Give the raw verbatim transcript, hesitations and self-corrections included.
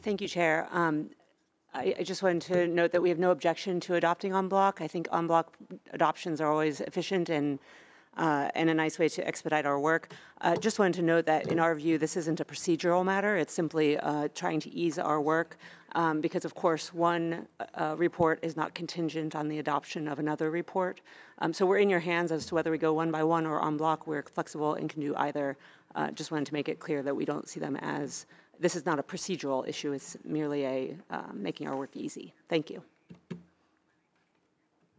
Thank you, Chair. Um, I, I just wanted to note that we have no objection to adopting en bloc. I think en bloc adoptions are always efficient and uh, and a nice way to expedite our work. Uh, just wanted to note that in our view, this isn't a procedural matter. It's simply uh, trying to ease our work um, because, of course, one uh, report is not contingent on the adoption of another report. Um, so we're in your hands as to whether we go one by one or en bloc. We're flexible and can do either. Uh, just wanted to make it clear that we don't see them as, this is not a procedural issue. It's merely a uh, making our work easy. Thank you.